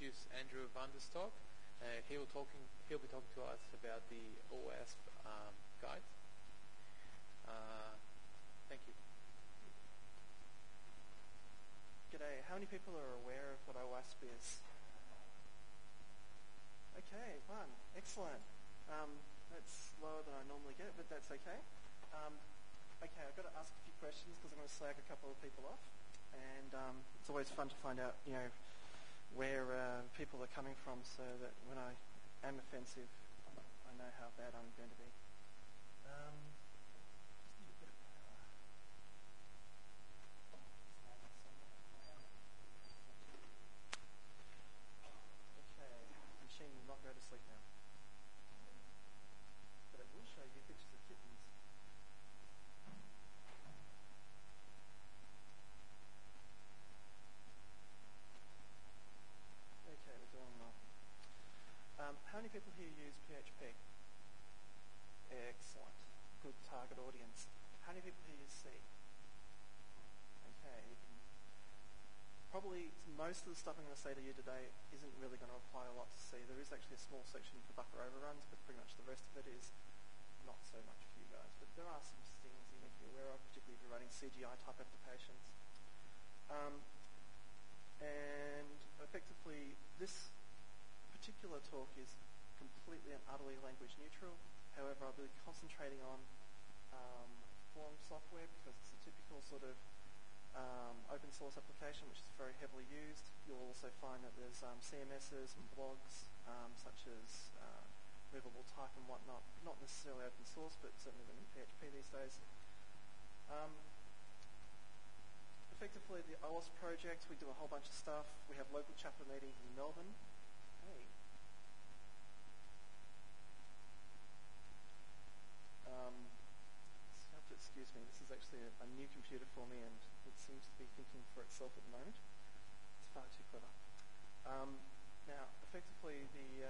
introduce Andrew van der Stok. He'll be talking to us about the OWASP guide. Thank you. G'day. How many people are aware of what OWASP is? Okay, one. Excellent. That's lower than I normally get, but that's okay. Okay, I've got to ask a few questions because I'm going to slag a couple of people off. And it's always fun to find out, where people are coming from so that when I am offensive, I know how bad I'm going to be. Just need a bit of power. Okay, the machine will not go to sleep now. But it will show you pictures of kittens. Okay, we're doing well. How many people here use PHP? Excellent. Good target audience. How many people here use C? Okay. Probably most of the stuff I'm going to say to you today isn't really going to apply a lot to C. There is actually a small section for buffer overruns, but pretty much the rest of it is not so much for you guys. But there are some things you need to be aware of, particularly if you're running CGI type applications. And effectively, this particular talk is completely and utterly language neutral. However, I'll be concentrating on form software because it's a typical sort of open source application which is very heavily used. You'll also find that there's CMSs and blogs such as Movable Type and whatnot. Not necessarily open source, but certainly within PHP these days. Effectively, the OWASP project, we do a whole bunch of stuff. We have local chapter meetings in Melbourne. Hey. You have to excuse me. This is actually a new computer for me, and it seems to be thinking for itself at the moment. It's far too clever. Now, effectively,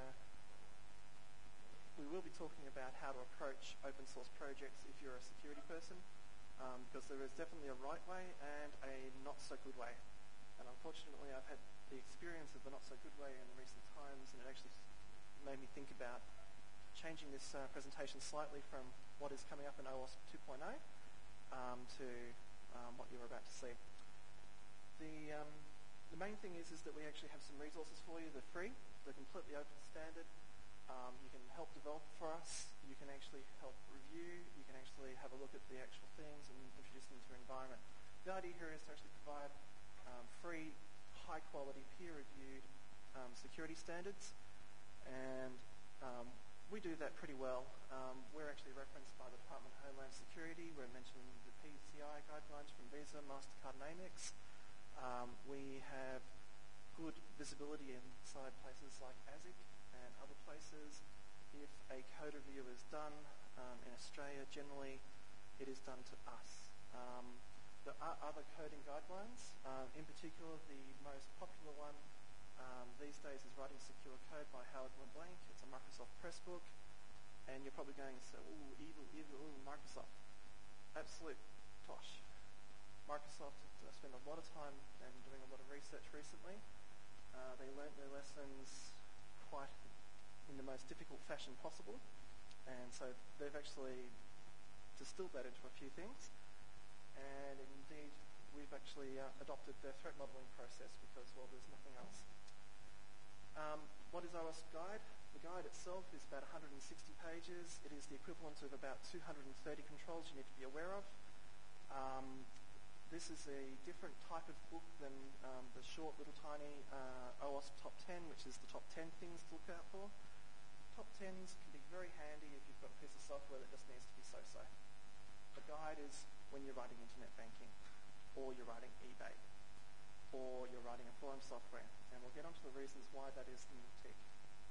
we will be talking about how to approach open source projects if you're a security person. Because there is definitely a right way and a not so good way. And unfortunately, I've had the experience of the not so good way in recent times, and it actually made me think about changing this presentation slightly from what is coming up in OWASP 2.0 to what you're about to see. The main thing is that we actually have some resources for you. They're free. They're completely open standard. You can help develop for us. You can actually help review. You can actually have a look at the actual things and introduce them to your environment. The idea here is to actually provide free, high-quality, peer-reviewed security standards. And we do that pretty well. We're actually referenced by the Department of Homeland Security. We're mentioning the PCI guidelines from Visa, MasterCard, and Amex. We have good visibility inside places like ASIC and other places. If a code review is done in Australia, generally it is done to us. There are other coding guidelines. In particular, the most popular one these days is Writing Secure Code by Howard LeBlanc. It's a Microsoft Pressbook. And you're probably going to say, ooh, evil, ooh, Microsoft. Absolute tosh. Microsoft spent a lot of time and doing a lot of research recently. They learnt their lessons quite in the most difficult fashion possible, and so they've actually distilled that into a few things, and indeed we've actually adopted their threat modeling process because, well, there's nothing else. What is OWASP Guide? The guide itself is about 160 pages. It is the equivalent of about 230 controls you need to be aware of. This is a different type of book than the short, little, tiny OWASP Top 10, which is the top 10 things to look out for. Top 10s can be very handy if you've got a piece of software that just needs to be so-so. The guide is when you're writing internet banking, or you're writing eBay, or you're writing a forum software. And we'll get onto the reasons why that is in the tick.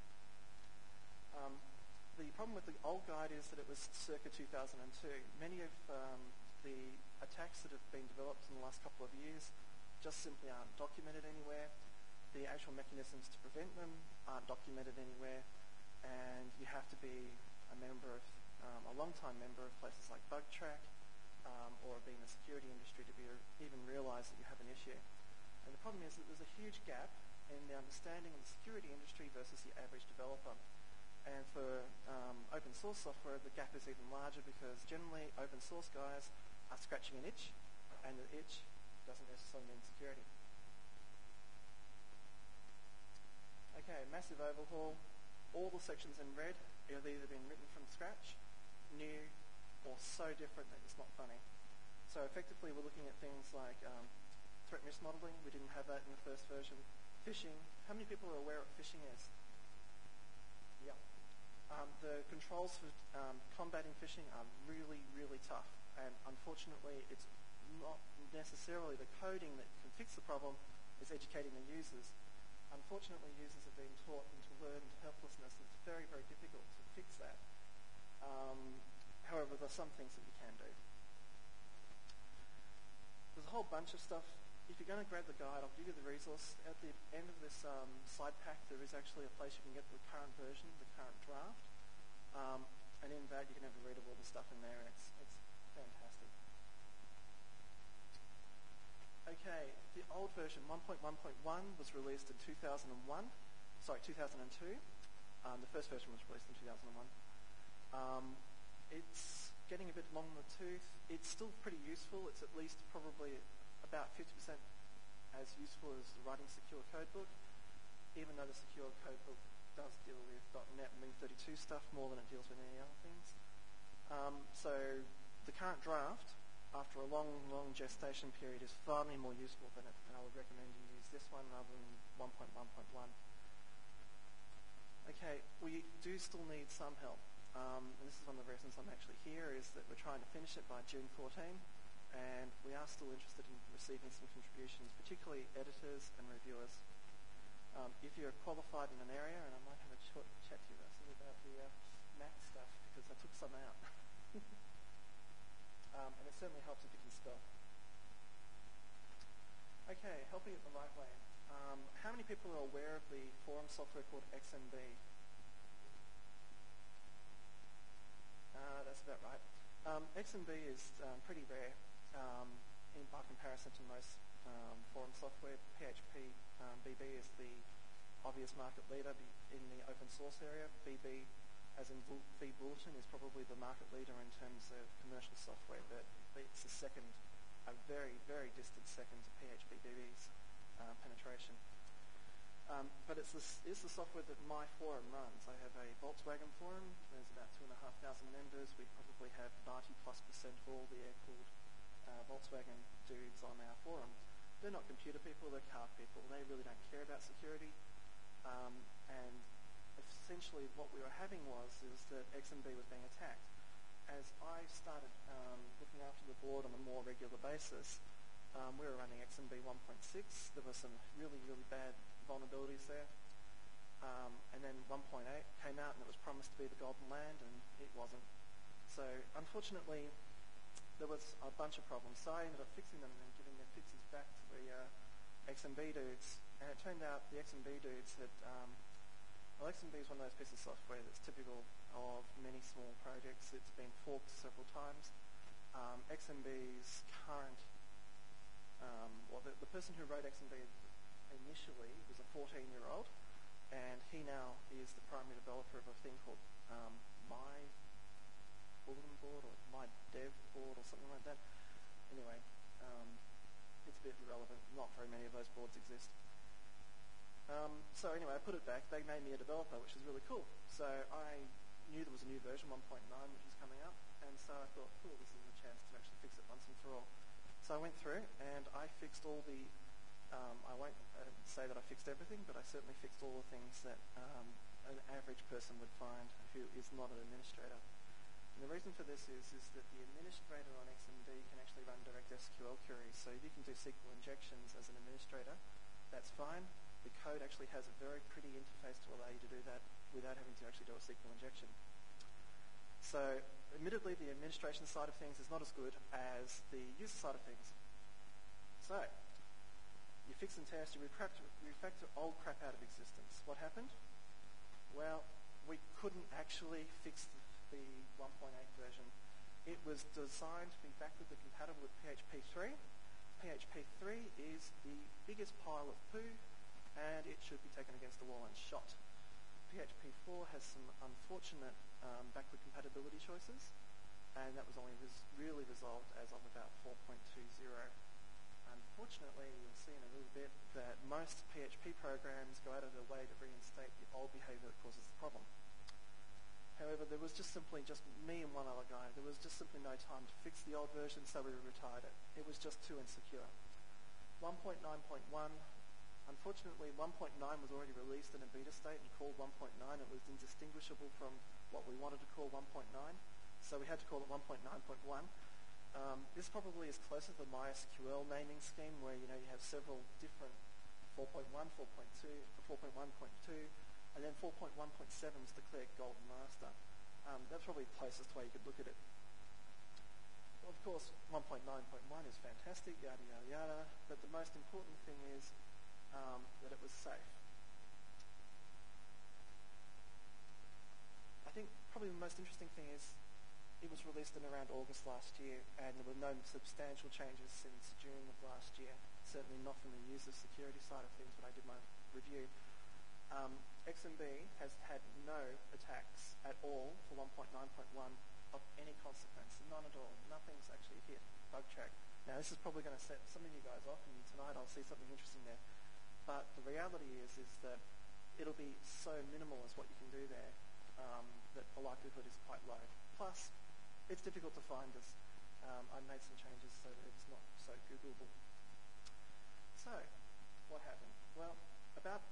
The problem with the old guide is that it was circa 2002. Many of the attacks that have been developed in the last couple of years just simply aren't documented anywhere. The actual mechanisms to prevent them aren't documented anywhere, and you have to be a member of, a long-time member of places like BugTrack or be in the security industry to even realise that you have an issue. And the problem is that there's a huge gap in the understanding of the security industry versus the average developer. And for open source software, the gap is even larger because generally open source guys are scratching an itch, and the itch doesn't necessarily mean security. Okay, massive overhaul. All the sections in red have either been written from scratch, new, or so different that it's not funny. So effectively we're looking at things like threat risk modeling. We didn't have that in the first version. Phishing. How many people are aware of what phishing is? Yeah. The controls for combating phishing are really, really tough. And unfortunately, it's not necessarily the coding that can fix the problem, it's educating the users. Unfortunately, users have been taught into learned helplessness, and it's very, very difficult to fix that. However, there are some things that you can do. There's a whole bunch of stuff. If you're going to grab the guide, I'll give you the resource. At the end of this slide pack, there is actually a place you can get the current version, the current draft. And in that, you can have a read of all the stuff in there, and it's fantastic. Okay, the old version, 1.1.1, was released in 2002. The first version was released in 2001. It's getting a bit long in the tooth. It's still pretty useful. It's at least probably about 50% as useful as the writing secure codebook, even though the secure codebook does deal with .NET and Win32 stuff more than it deals with any other things. So the current draft, after a long, long gestation period, is far more useful than it, and I would recommend you use this one rather than 1.1.1. Okay, we do still need some help. And this is one of the reasons I'm actually here, is that we're trying to finish it by June 14, and we are still interested in receiving some contributions, particularly editors and reviewers. If you're qualified in an area, and I might have a short chat to you about the math stuff, because I took some out. And it certainly helps if you can spell. Okay, helping it the right way. How many people are aware of the forum software called XMB? That's about right. XMB is pretty rare by comparison to most forum software. PHP BB is the obvious market leader in the open source area. BB, as in vBulletin, is probably the market leader in terms of commercial software, but it's a very, very distant second to PHP BB's penetration. But it's the software that my forum runs. I have a Volkswagen forum. There's about 2,500 members. We probably have 90+% of all the air-cooled Volkswagen dudes on our forum. They're not computer people, they're car people. They really don't care about security. And essentially what we were having is that XMB was being attacked. As I started looking after the board on a more regular basis, we were running XMB 1.6. There were some really, really bad vulnerabilities there. And then 1.8 came out, and it was promised to be the golden land, and it wasn't. So unfortunately, there was a bunch of problems. So I ended up fixing them and giving the fixes back to the XMB dudes. And it turned out the XMB dudes had... XMB is one of those pieces of software that's typical of many small projects. It's been forked several times. XMB's current... the person who wrote XMB initially was a 14-year-old, and he now is the primary developer of a thing called My Bulletin Board or My Dev Board or something like that. Anyway, it's a bit irrelevant. Not very many of those boards exist. So anyway, I put it back. They made me a developer, which is really cool. So I knew there was a new version, 1.9, which was coming up, and so I thought, cool, this is a chance to actually fix it once and for all. So I went through and I fixed all the... I won't say that I fixed everything, but I certainly fixed all the things that an average person would find who is not an administrator. And the reason for this is that the administrator on XMB can actually run direct SQL queries. So you can do SQL injections as an administrator. That's fine. The code actually has a very pretty interface to allow you to do that without having to actually do a SQL injection. So admittedly, the administration side of things is not as good as the user side of things. So you fix and test, you refactor old crap out of existence. What happened? Well, we couldn't actually fix the 1.8 version. It was designed to be backwardly compatible with PHP 3. PHP 3 is the biggest pile of poo and it should be taken against the wall and shot. PHP 4 has some unfortunate backward compatibility choices, and that was only really resolved as of about 4.20. Unfortunately, you'll see in a little bit that most PHP programs go out of their way to reinstate the old behavior that causes the problem. However, there was just me and one other guy. There was just simply no time to fix the old version, so we retired it. It was just too insecure. 1.9.1, unfortunately, 1.9 was already released in a beta state and called 1.9. It was indistinguishable from what we wanted to call 1.9, so we had to call it 1.9.1. This probably is closer to the MySQL naming scheme, where you have several different 4.1, 4.2, 4.1.2, and then 4.1.7 is declared golden master. That's probably the closest way you could look at it. Well, of course, 1.9.1 is fantastic, yada, yada, yada, but the most important thing is that it was safe. I think probably the most interesting thing is it was released in around August last year, and there were no substantial changes since June of last year. Certainly not from the user security side of things when I did my review. XMB has had no attacks at all for 1.9.1 of any consequence. None at all. Nothing's actually hit BugTrack. Now, this is probably going to set some of you guys off, and tonight I'll see something interesting there. But the reality is that it'll be so minimal as what you can do there that the likelihood is quite low. Plus, it's difficult to find this. I made some changes so that it's not so Googleable. So, what happened? Well, about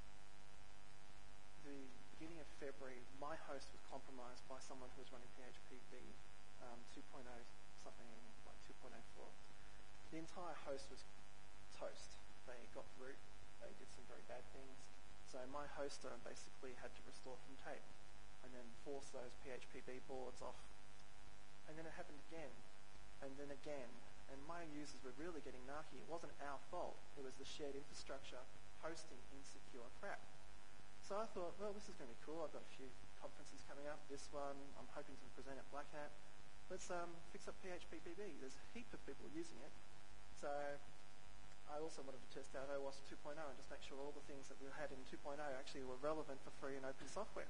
the beginning of February, my host was compromised by someone who was running PHP 2.0 something, like 2.04. The entire host was toast. They got root. They did some very bad things. So my hoster basically had to restore from tape and then force those PHP boards off. And then it happened again, and then again. And my users were really getting narky. It wasn't our fault. It was the shared infrastructure hosting insecure crap. So I thought, well, this is going to be cool. I've got a few conferences coming up. This one, I'm hoping to present at Black Hat. Let's fix up PHP-BB. There's a heap of people using it. So I also wanted to test out OWASP 2.0 and just make sure all the things that we had in 2.0 actually were relevant for free and open software.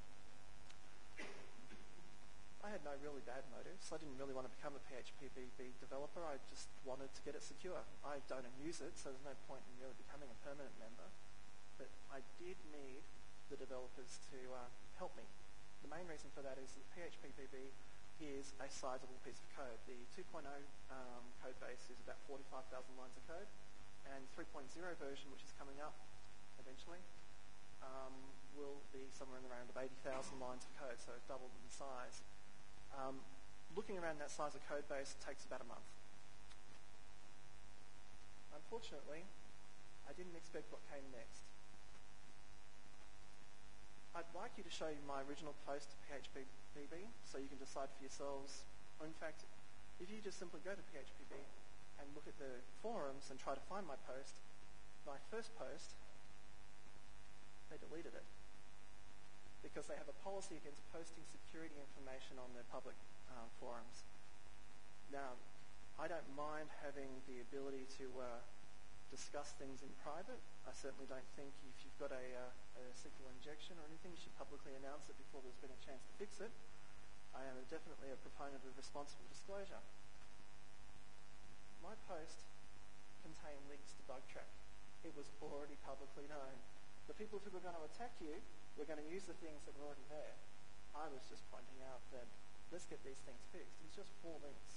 I had no really bad motives. I didn't really want to become a PHP-BB developer. I just wanted to get it secure. I don't use it, so there's no point in really becoming a permanent member. But I did need the developers to help me. The main reason for that is that PHP-BB is a sizable piece of code. The 2.0 code base is about 45,000 lines of code, and 3.0 version, which is coming up eventually, will be somewhere in around 80,000 lines of code, so doubled in size. Looking around that size of code base takes about a month. Unfortunately, I didn't expect what came next. I'd like you to show you my original post to PHP-BB so you can decide for yourselves. Or in fact, if you just simply go to PHP-BB and look at the forums and try to find my post, my first post, they deleted it because they have a policy against posting security information on their public forums. Now, I don't mind having the ability to discuss things in private. I certainly don't think if you've got a SQL injection or anything, you should publicly announce it before there's been a chance to fix it. I am definitely a proponent of responsible disclosure. My post contained links to BugTrack. It was already publicly known. The people who were going to attack you were going to use the things that were already there. I was just pointing out that let's get these things fixed. It's just 4 links.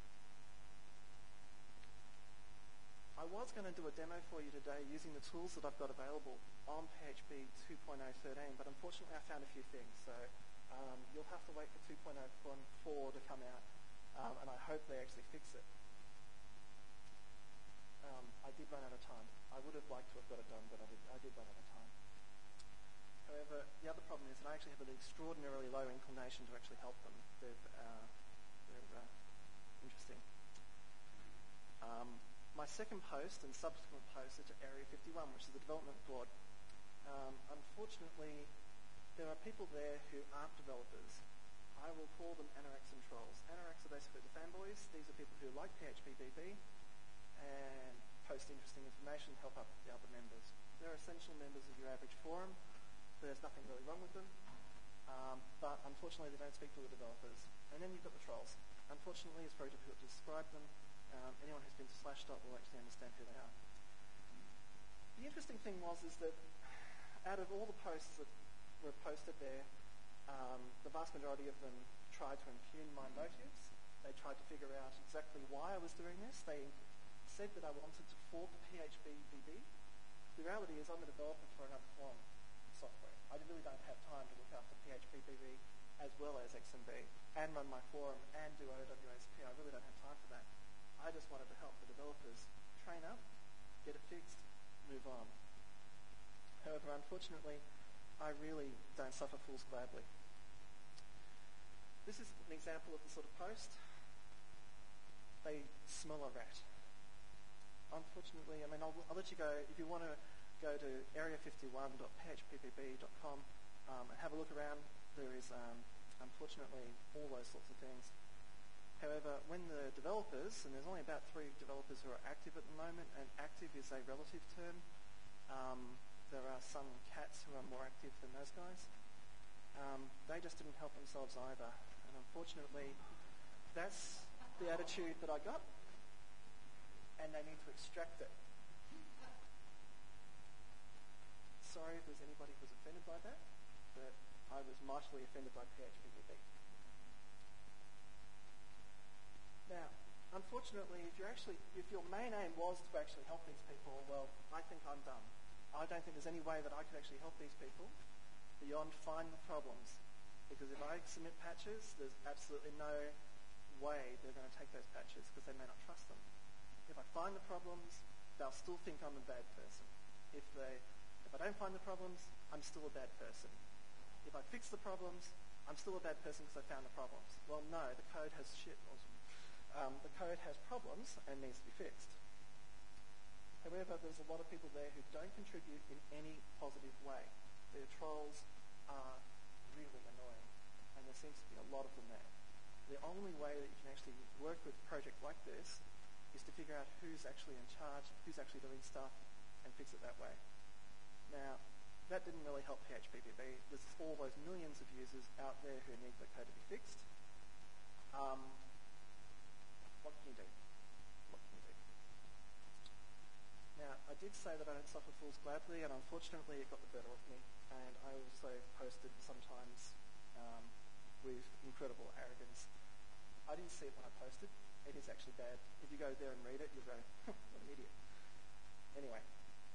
I was going to do a demo for you today using the tools that I've got available on PHP 2.0.13, but unfortunately I found a few things. So you'll have to wait for 2.0.4 to come out, and I hope they actually fix it. I did run out of time. I would have liked to have got it done, but I did run out of time. However, the other problem is that I actually have an extraordinarily low inclination to actually help them. They're interesting. My second post and subsequent post are to Area 51, which is the development board. Unfortunately, there are people there who aren't developers. I will call them anoraks and trolls. Anoraks are basically the fanboys. These are people who like PHP-BB and post interesting information, help up the other members. They're essential members of your average forum. There's nothing really wrong with them. But unfortunately, they don't speak to the developers. And then you've got the trolls. Unfortunately, it's very difficult to describe them. Anyone who's been to Slashdot will actually understand who they are. The interesting thing is that out of all the posts that were posted there, the vast majority of them tried to impugn my motives. They tried to figure out exactly why I was doing this. They said that I wanted to fork PHPBB. The reality is I'm a developer for another form software. I really don't have time to look after PHPBB as well as XMB and run my forum and do OWASP. I really don't have time for that. I just wanted to help the developers train up, get it fixed, move on. However, unfortunately, I really don't suffer fools gladly. This is an example of the sort of post. They smell a rat. Unfortunately, I'll let you go. If you want to go to area51.phpbb.com and have a look around, there is, unfortunately, all those sorts of things. However, when the developers, and there's only about 3 developers who are active at the moment, and active is a relative term, there are some cats who are more active than those guys, they just didn't help themselves either. And unfortunately, that's the attitude that I got, and they need to extract it. Sorry if there's anybody who's offended by that, but I was mightily offended by PHPBB. Now, unfortunately, if your main aim was to actually help these people, well, I think I'm done. I don't think there's any way that I could actually help these people beyond find the problems. Because if I submit patches, there's absolutely no way they're going to take those patches because they may not trust them. If I find the problems, they'll still think I'm a bad person. If I don't find the problems, I'm still a bad person. If I fix the problems, I'm still a bad person because I found the problems. Well, no, the code has shit. The code has problems and needs to be fixed. However, there's a lot of people there who don't contribute in any positive way. Their trolls are really annoying, and there seems to be a lot of them there. The only way that you can actually work with a project like this is to figure out who's actually in charge, who's actually doing stuff, and fix it that way. Now, that didn't really help PHPBB. There's all those millions of users out there who need the code to be fixed. What can you do? What can you do? Now, I did say that I don't suffer fools gladly, and unfortunately it got the better of me. And I also posted sometimes with incredible arrogance. I didn't see it when I posted. It is actually bad. If you go there and read it, you'll go, what an idiot. Anyway.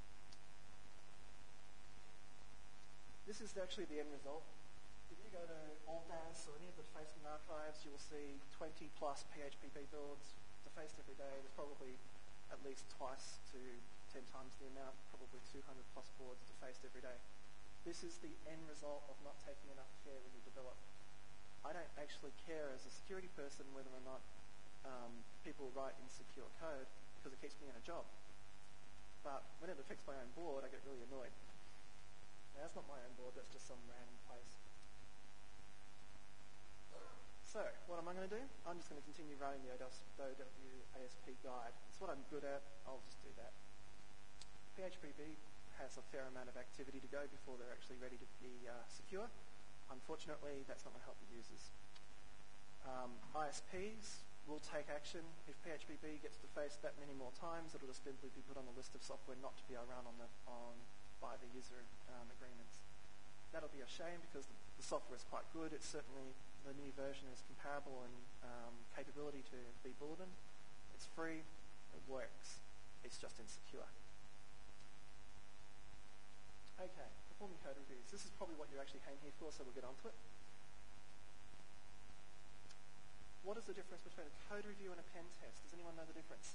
This is actually the end result. If you go to AltNAS or any of the defacing archives, you will see 20 plus PHPB builds defaced every day. There's probably at least twice to 10 times the amount, probably 200 plus boards defaced every day. This is the end result of not taking enough care when you develop. I don't actually care as a security person whether or not people write insecure code because it keeps me in a job. But when it affects my own board, I get really annoyed. Now, that's not my own board, that's just some random place. So, what am I going to do? I'm just going to continue writing the OWASP guide. It's what I'm good at, I'll just do that. PHPB has a fair amount of activity to go before they're actually ready to be secure. Unfortunately, that's not going to help the users. ISPs will take action. If PHPB gets defaced that many more times, it'll just simply be put on the list of software not to be run by the user agreements. That'll be a shame because the software is quite good. It's certainly, the new version is comparable in capability to vBulletin. It's free, it works. It's just insecure. Okay, performing code reviews. This is probably what you actually came here for, so we'll get on to it. What is the difference between a code review and a pen test? Does anyone know the difference?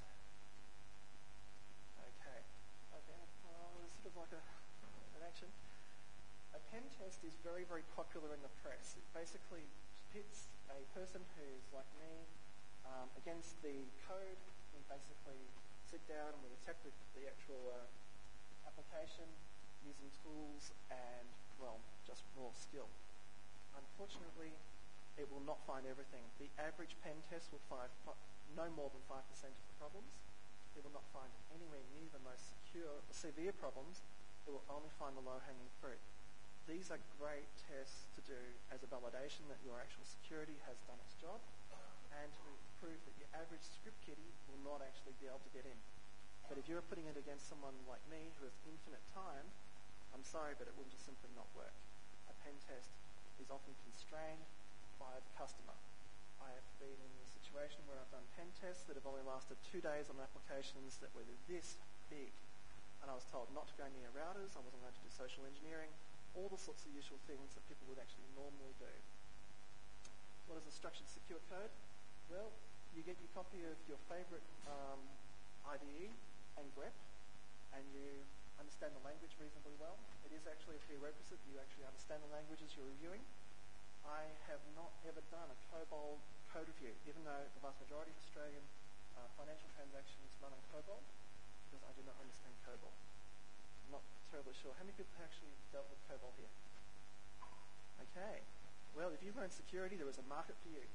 Okay. It's sort of like an action. A pen test is very, very popular in the press. It basically pits a person who's like me against the code and basically sit down and we detect the actual application using tools and, well, just raw skill. Unfortunately, it will not find everything. The average pen test will find no more than 5% of the problems. It will not find anywhere near the most severe problems, It will only find the low-hanging fruit. These are great tests to do as a validation that your actual security has done its job and to prove that your average script kiddie will not actually be able to get in. But if you're putting it against someone like me who has infinite time, I'm sorry, but it will just simply not work. A pen test is often constrained by the customer. I have been in a situation where I've done pen tests that have only lasted 2 days on applications that were this big. And I was told not to go near routers, I wasn't allowed to do social engineering, all the sorts of usual things that people would actually normally do. What is a structured secure code? Well, you get your copy of your favourite IDE and grep, and you understand the language reasonably well. It is actually a prerequisite that you actually understand the languages you're reviewing. I have not ever done a COBOL code review, even though the vast majority of Australian financial transactions run on COBOL, because I do not understand COBOL. I'm not terribly sure. How many people have actually dealt with COBOL here? Okay. Well, if you've learned security, there is a market for you.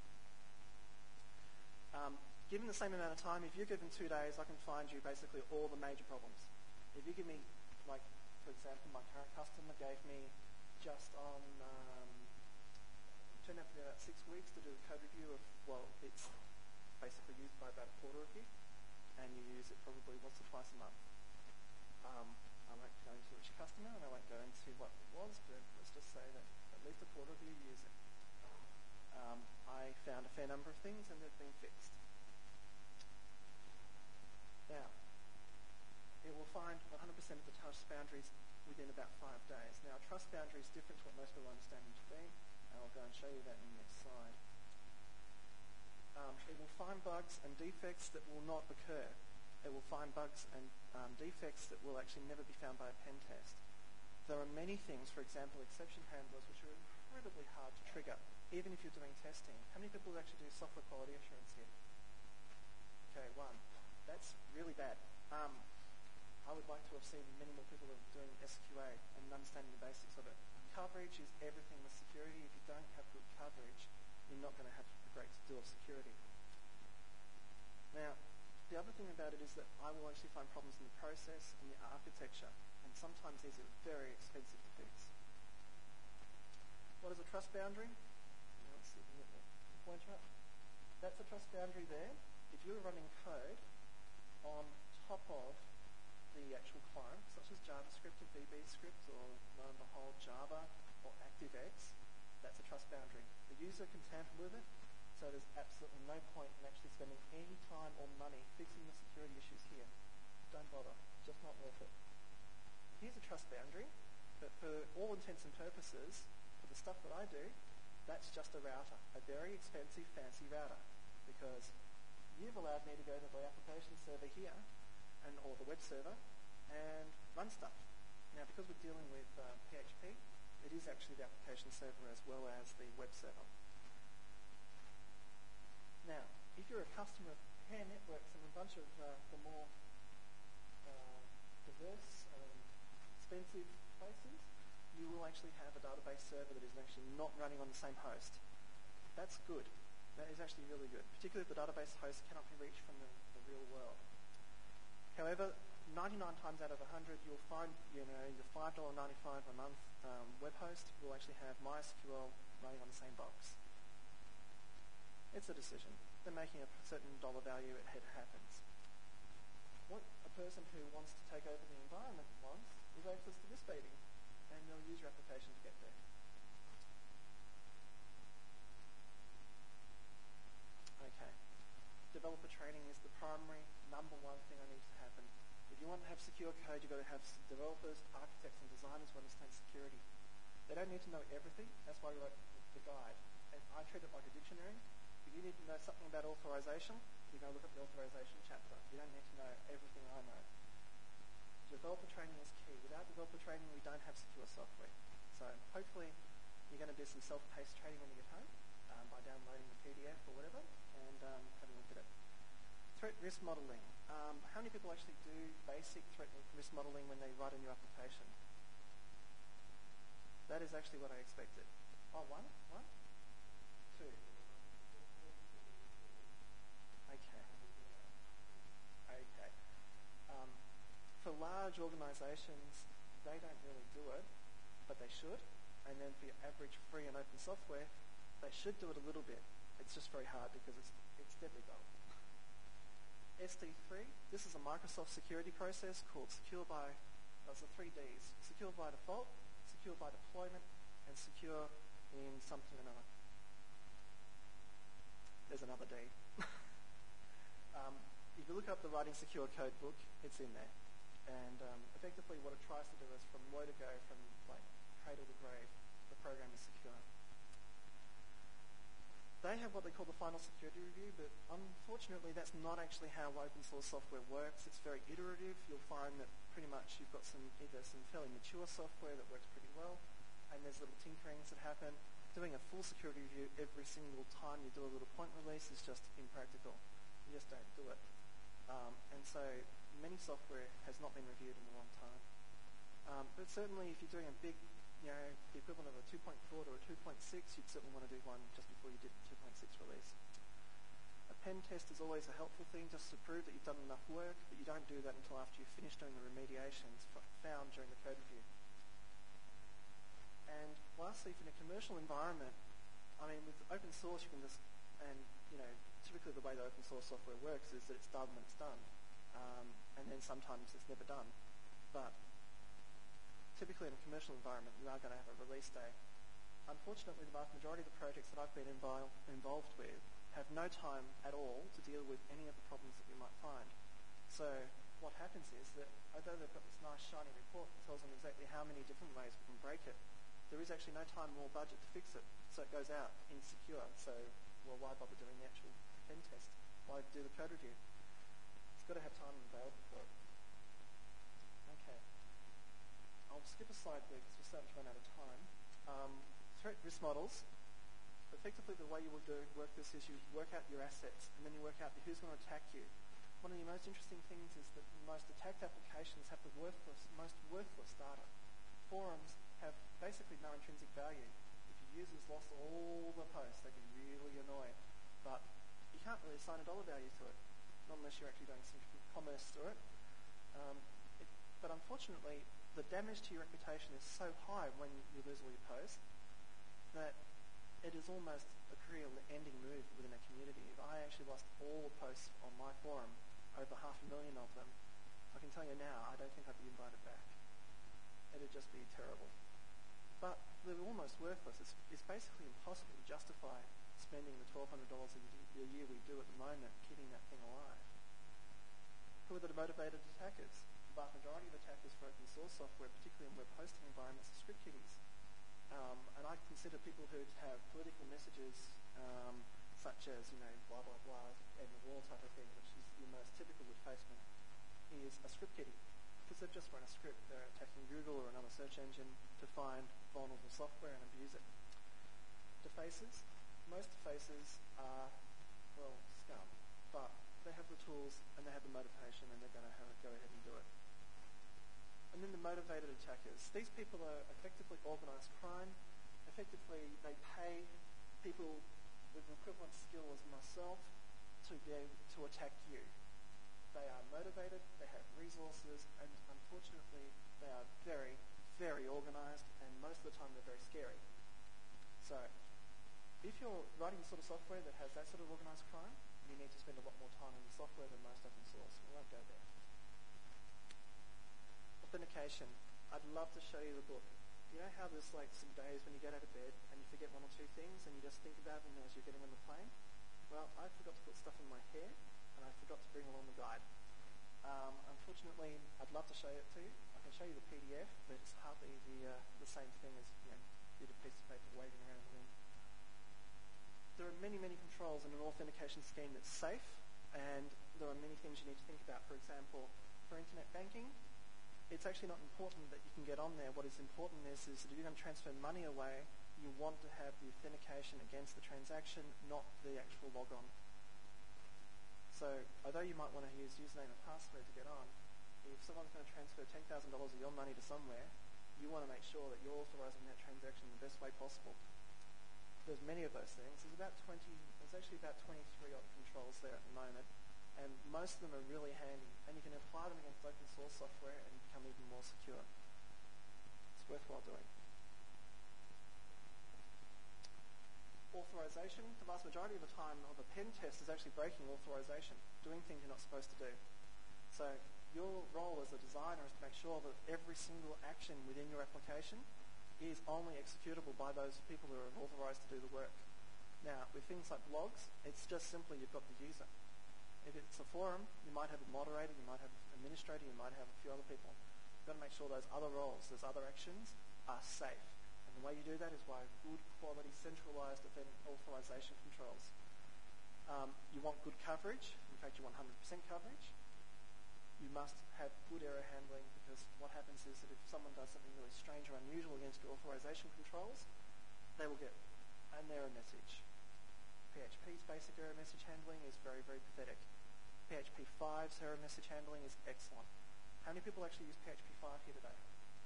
Given the same amount of time, if you're given 2 days, I can find you basically all the major problems. If you give me, like, for example, my current customer gave me just on, turned out to be about 6 weeks to do a code review of, well, it's basically used by about a quarter of you, and you use it probably once or twice a month. I won't go into which customer, and I won't go into what it was, but let's just say that at least a quarter of you use it. I found a fair number of things, and they've been fixed. Now, it will find 100% of the trust boundaries within about 5 days. Now, a trust boundary is different to what most people understand them to be, and I'll go and show you that in the next slide. It will find bugs and defects that will not occur. It will find bugs and defects that will actually never be found by a pen test. There are many things, for example, exception handlers, which are incredibly hard to trigger, even if you're doing testing. How many people actually do software quality assurance here? Okay, 1. That's really bad. I would like to have seen many more people doing SQA and understanding the basics of it. Coverage is everything with security. If you don't have good coverage, you're not going to have a great deal of security. Now, the other thing about it is that I will actually find problems in the process and the architecture, and sometimes these are very expensive to fix. What is a trust boundary? Now, let's see if we can get the pointer up. That's a trust boundary there. If you're running code on top of the actual client, such as JavaScript or VBScript or lo and behold Java or ActiveX, that's a trust boundary. The user can tamper with it, so there's absolutely no point in actually spending any time or money fixing the security issues here. Don't bother. Just not worth it. Here's a trust boundary, but for all intents and purposes, for the stuff that I do, that's just a router, a very expensive, fancy router, because you've allowed me to go to the application server here, or the web server, and run stuff. Now, because we're dealing with PHP, it is actually the application server as well as the web server. Now, if you're a customer of Pair Networks and a bunch of the more diverse, expensive places, you will actually have a database server that is actually not running on the same host. That's good. That is actually really good, particularly if the database host cannot be reached from the real world. However, 99 times out of 100, you'll find, your $5.95 a month web host will actually have MySQL running on the same box. It's a decision. They're making a certain dollar value, it happens. What a person who wants to take over the environment wants is access to this baby, and they'll use your application to get there. Okay. Developer training is the primary number one thing that needs to happen. If you want to have secure code, you've got to have developers, architects, and designers who understand security. They don't need to know everything. That's why we wrote the guide. And I treat it like a dictionary. If you need to know something about authorization, you go look at the authorization chapter. You don't need to know everything I know. Developer training is key. Without developer training, we don't have secure software. So hopefully you're going to do some self-paced training when you get home by downloading the PDF or whatever and having a look at it. Threat risk modeling. How many people actually do basic threat risk modeling when they write a new application? That is actually what I expected. Oh, one? Two. Okay. For large organizations, they don't really do it, but they should. And then for your average free and open software, they should do it a little bit. It's just very hard because it's deadly dull. SD3, this is a Microsoft security process called secure by, the 3 Ds. Secure by default, secure by deployment, and secure in something or another. There's another D. If you look up the Writing Secure code book, it's in there. And effectively what it tries to do is from word to go, from like cradle to grave, the program is secure. They have what they call the final security review, but unfortunately that's not actually how open source software works. It's very iterative. You'll find that pretty much you've got either some fairly mature software that works pretty well, and there's little tinkerings that happen. Doing a full security review every single time you do a little point release is just impractical. You just don't do it. And so many software has not been reviewed in a long time. But certainly if you're doing a big, the equivalent of a 2.4 to a 2.6, you'd certainly want to do one just before you did the 2.6 release. A pen test is always a helpful thing just to prove that you've done enough work, but you don't do that until after you've finished doing the remediations found during the code review. And lastly, in a commercial environment, with open source you can just, typically the way the open source software works is that it's done when it's done. And then sometimes it's never done. But typically in a commercial environment, you are going to have a release day. Unfortunately, the vast majority of the projects that I've been involved with have no time at all to deal with any of the problems that we might find. So what happens is that although they've got this nice shiny report that tells them exactly how many different ways we can break it, there is actually no time or budget to fix it. So it goes out insecure. So, why bother doing the actual pen test? Why do the code review? It's got to have time available for it. Okay. I'll skip a slide there because we're starting to run out of time. Threat risk models. Effectively, the way you would work this is you work out your assets and then you work out who's going to attack you. One of the most interesting things is that most attacked applications have the most worthless data. Forums have basically no intrinsic value. If your users lost all the posts, they'd be really annoyed. But you can't really assign a dollar value to it, not unless you're actually doing some commerce through it. But unfortunately, the damage to your reputation is so high when you lose all your posts that it is almost a career-ending move within a community. If I actually lost all the posts on my forum, over 500,000 of them, I can tell you now, I don't think I'd be invited back. It'd just be terrible. But they're almost worthless. It's basically impossible to justify spending the $1,200 a year we do at the moment keeping that thing alive. Who are the motivated attackers? The vast majority of attackers for open source software, particularly in web hosting environments, are script kiddies. And I consider people who have political messages such as, blah, blah, blah, and the wall type of thing, which is the most typical replacement, is a script kiddie. Because they've just run a script, they're attacking Google or another search engine to find vulnerable software and abuse it. Defaces. Most defaces are, scum. But they have the tools and they have the motivation and they're going to go ahead and do it. And then the motivated attackers. These people are effectively organised crime. Effectively, they pay people with equivalent skill as myself to be able to attack you. They are motivated, they have resources, and unfortunately, they are very, very organised, and most of the time they're very scary. So, if you're writing the sort of software that has that sort of organised crime, you need to spend a lot more time on the software than most open source. We won't go there. Authentication. I'd love to show you the book. You know how there's some days when you get out of bed and you forget one or two things and you just think about them as you're getting on the plane? Well, I forgot to put stuff in my hair and I forgot to bring along the guide. Unfortunately, I'd love to show it to you. I can show you the PDF, but it's hardly the same thing as a bit of piece of paper waving around the room. There are many, many controls in an authentication scheme that's safe, and there are many things you need to think about. For example, for internet banking, it's actually not important that you can get on there. What is important is that if you're going to transfer money away, you want to have the authentication against the transaction, not the actual logon. So although you might want to use username and password to get on, if someone's going to transfer $10,000 of your money to somewhere, you want to make sure that you're authorizing that transaction in the best way possible. There's many of those things. There's actually about 23 odd controls there at the moment, and most of them are really handy, and you can apply them against open source software and become even more secure. worthwhile doing. Authorization, the vast majority of the time of a pen test is actually breaking authorization, doing things you're not supposed to do. So your role as a designer is to make sure that every single action within your application is only executable by those people who are authorized to do the work. Now, with things like blogs, it's just simply you've got the user. If it's a forum, you might have a moderator, you might have an administrator, you might have a few other people. You've got to make sure those other roles, those other actions are safe. And the way you do that is by good quality centralized event authorization controls. You want good coverage. In fact, you want 100% coverage. You must have good error handling, because what happens is that if someone does something really strange or unusual against your authorization controls, they will get an error message. PHP's basic error message handling is very, very pathetic. PHP 5's error message handling is excellent. How many people actually use PHP 5 here today?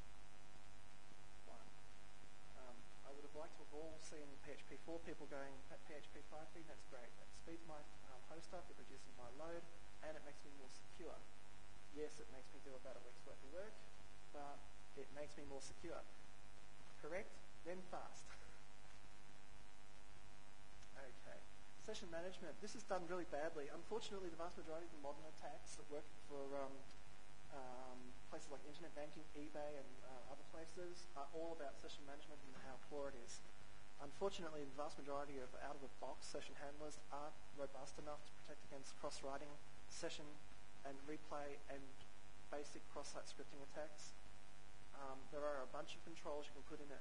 One. I would have liked to have all seen PHP 4 people going, PHP 5 thing, that's great. That speeds my host up, it reduces my load, and it makes me more secure. Yes, it makes me do about a week's worth of work, but it makes me more secure. Correct? Then fast. Okay. Session management. This is done really badly. Unfortunately, the vast majority of the modern attacks that work for places like internet banking, eBay, and other places are all about session management and how poor it is. Unfortunately, the vast majority of out-of-the-box session handlers aren't robust enough to protect against cross-writing, session and replay, and basic cross-site scripting attacks. There are a bunch of controls you can put in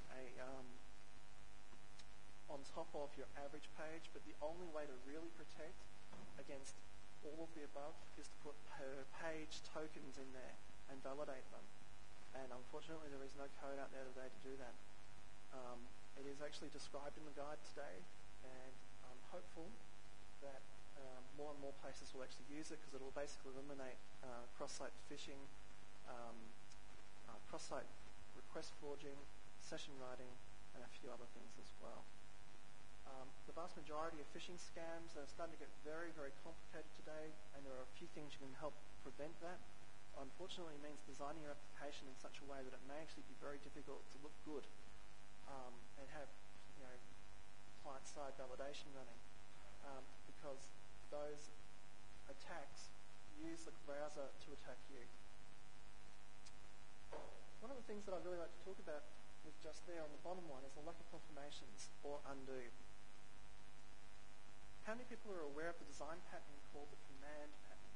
on top of your average page, but the only way to really protect against all of the above is to put per page tokens in there and validate them. And unfortunately, there is no code out there today to do that. It is actually described in the guide today, and I'm hopeful that more and more places will actually use it, because it will basically eliminate cross-site phishing, cross-site request forging, session writing, and a few other things as well. The vast majority of phishing scams are starting to get very, very complicated today, and there are a few things you can help prevent that. Unfortunately, it means designing your application in such a way that it may actually be very difficult to look good and have, client-side validation running, because those attacks use the browser to attack you. One of the things that I'd really like to talk about with just there on the bottom one is the lack of confirmations or undo. How many people are aware of the design pattern called the command pattern?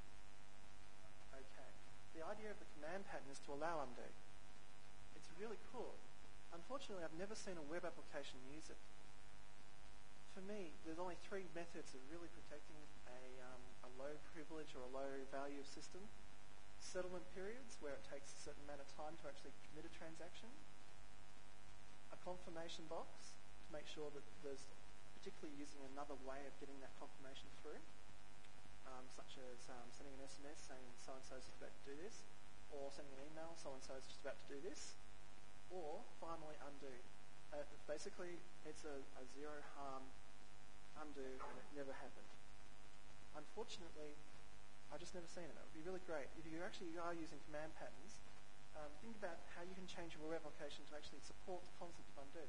Okay. The idea of the command pattern is to allow undo. It's really cool. Unfortunately, I've never seen a web application use it. For me, there's only three methods of really protecting a low privilege or a low value system. Settlement periods, where it takes a certain amount of time to actually commit a transaction. A confirmation box, to make sure that there's particularly using another way of getting that confirmation through, such as sending an SMS saying so-and-so is about to do this, or sending an email, so-and-so is just about to do this, or finally undo. Basically, it's a zero-harm undo, and it never happened. Unfortunately, I've just never seen it. It would be really great. If you actually are using command patterns, think about how you can change your web application to actually support the concept of undo.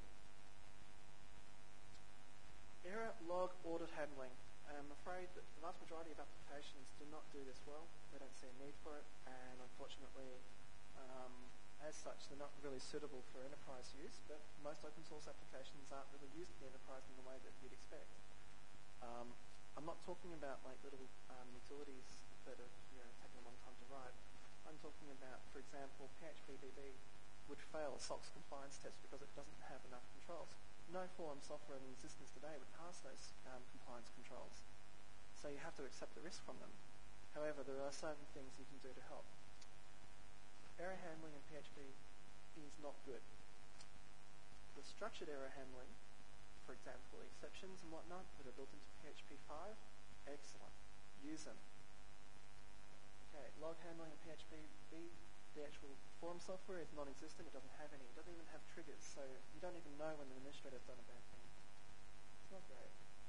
Error log audit handling. I'm afraid that the vast majority of applications do not do this well. They don't see a need for it, and unfortunately, as such, they're not really suitable for enterprise use, but most open source applications aren't really used in the enterprise in the way that you'd expect. I'm not talking about like little utilities that have taken a long time to write. I'm talking about, for example, PHPDB would fail a SOX compliance test because it doesn't have enough controls. No forum software in existence today would pass those compliance controls. So you have to accept the risk from them. However, there are certain things you can do to help. Error handling in PHP is not good. The structured error handling, for example, exceptions and whatnot that are built into PHP 5, excellent. Use them. Okay, log handling in PHP, the actual forum software is non-existent. It doesn't have any. It doesn't even have triggers, so you don't even know when the administrator has done a bad thing. It's not great.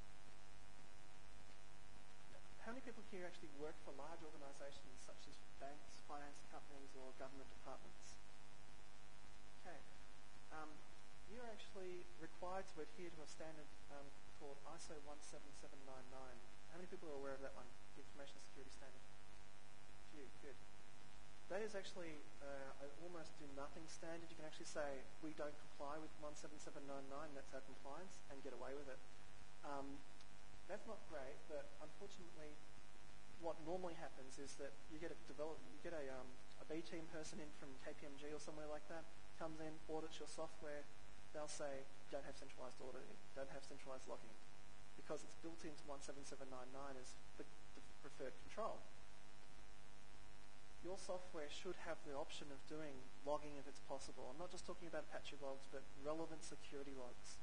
How many people here actually work for large organizations such as banks, finance companies, or government departments? Okay. you're actually required to adhere to a standard called ISO 17799. How many people are aware of that one, the Information Security Standard? Few, good. That is actually an almost do-nothing standard. You can actually say, we don't comply with 17799, that's our compliance, and get away with it. That's not great, but unfortunately, what normally happens is that you get a B team person in from KPMG or somewhere like that, comes in, audits your software. They'll say, don't have centralized auditing, don't have centralized logging, because it's built into 17799 as the preferred control. Your software should have the option of doing logging if it's possible. I'm not just talking about Apache logs, but relevant security logs.